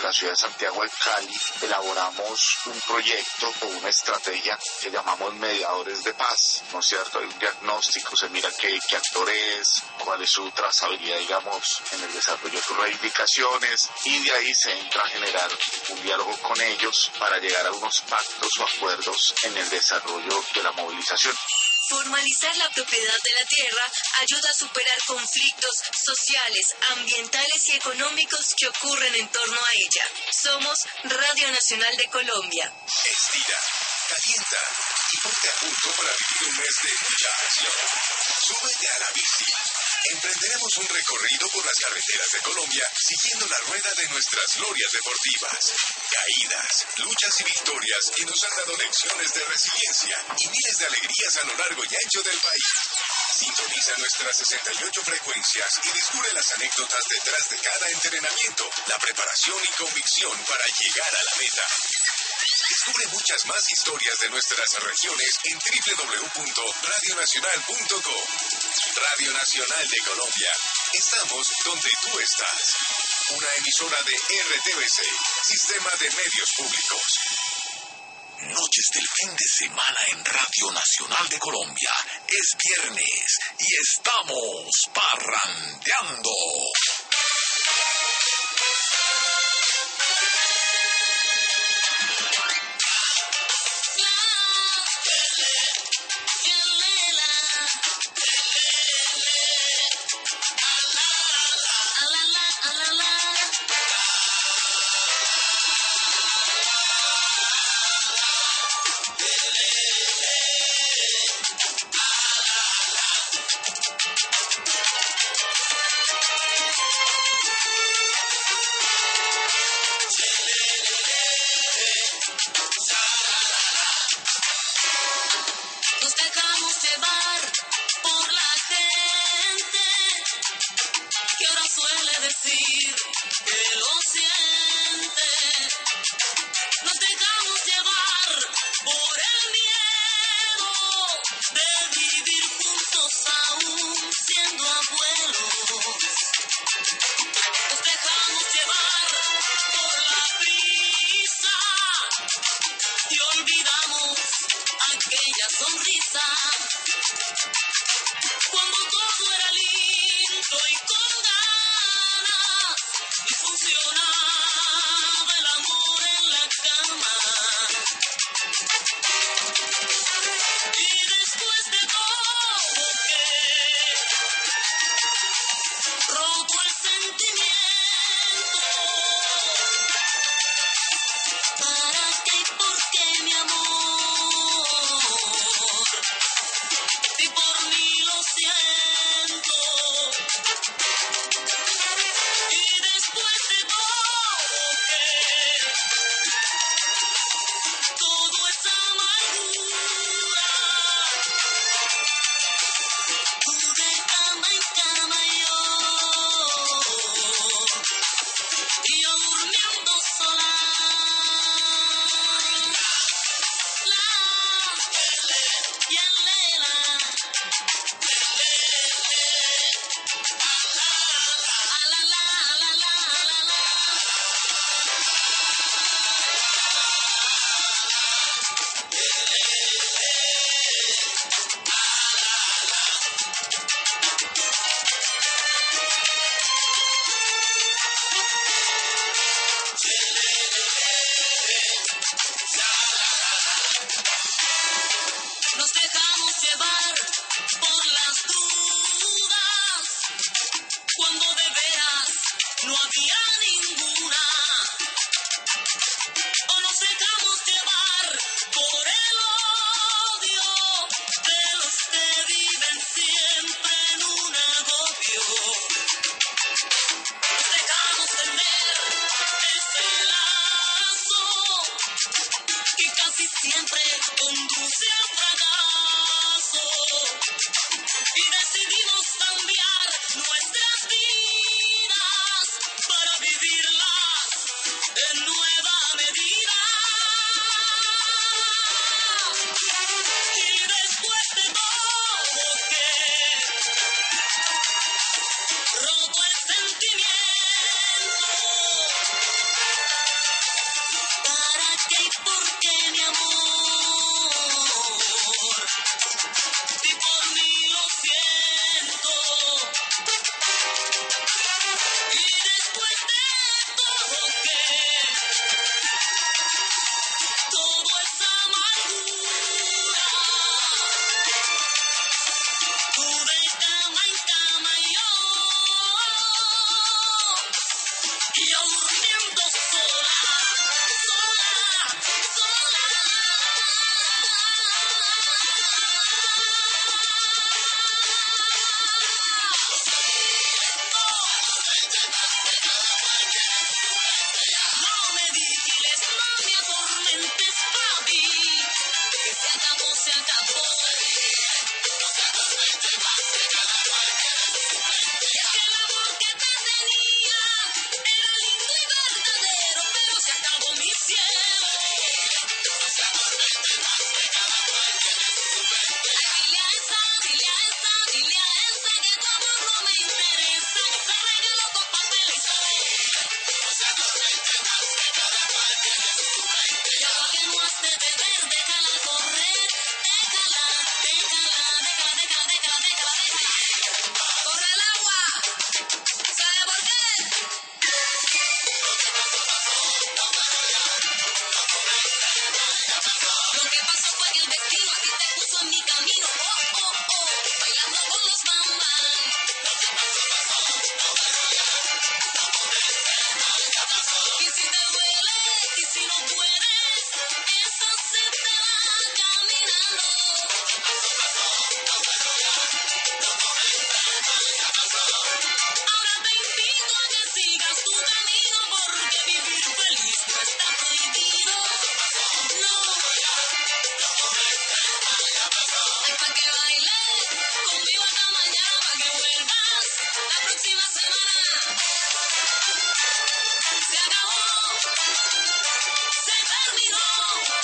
la ciudad de Santiago de Cali, elaboramos un proyecto o una estrategia que llamamos mediadores de paz, ¿no es cierto? Hay un diagnóstico, se mira qué actor es, cuál es su trazabilidad, digamos, en el desarrollo de sus reivindicaciones, y de ahí se entra a generar un diálogo con ellos para llegar a unos pactos o acuerdos en el desarrollo de la movilización. Formalizar la propiedad de la tierra ayuda a superar conflictos sociales, ambientales y económicos que ocurren en torno a ella. Somos Radio Nacional de Colombia. Estira, calienta y ponte a punto para vivir un mes de mucha acción. Súbete a la bici. Emprenderemos un recorrido por las carreteras de Colombia siguiendo la rueda de nuestras glorias deportivas. Caídas, luchas y victorias que nos han dado lecciones de resiliencia y miles de alegrías a lo largo y ancho del país. Sintoniza nuestras 68 frecuencias y descubre las anécdotas detrás de cada entrenamiento, la preparación y convicción para llegar a la meta. Descubre muchas más historias de nuestras regiones en www.radionacional.co. Radio Nacional de Colombia. Estamos donde tú estás. Una emisora de RTBC, Sistema de Medios Públicos. Noches del fin de semana en Radio Nacional de Colombia. Es viernes y estamos parrandeando. Nos dejamos llevar por la gente que ahora suele decir que lo siente. Nos dejamos llevar por el miedo de vivir juntos aún siendo abuelos. Nos dejamos llevar por la prisa y olvidamos aquella sonrisa cuando todo era lindo y con ganas y funcionaba el amor en la cama. Y después de todo que roto el sentimiento, ¿para qué y por qué, mi amor? Si por mí lo siento. Y después de todo es amargura, tú de cama en cama y yo durmiendo sola. Y el lela, nos dejamos llevar por las dudas cuando de veras no había ninguna. O nos dejamos llevar por el odio de los que viven siempre en un agobio. Nos dejamos tender ese lazo que casi siempre conduce al fracaso. Y decidimos cambiar nuestras vidas para vivirlas en nueva medida. Y después de todo que roto el sentimiento, Ya pa' que no has de beber, déjala correr, déjala. ¡Corre el agua! ¿Sabe por qué? Lo que pasó fue que el destino a ti te puso en mi camino, bailando con los bambán. Y si te duele, y si no puedes, eso se te va caminando. Ahora te invito a que sigas tu camino, porque vivir feliz no está prohibido. No. Ay, pa' que bailes conmigo hasta mañana, pa' que vuelvas la próxima semana. Se acabó, se terminó.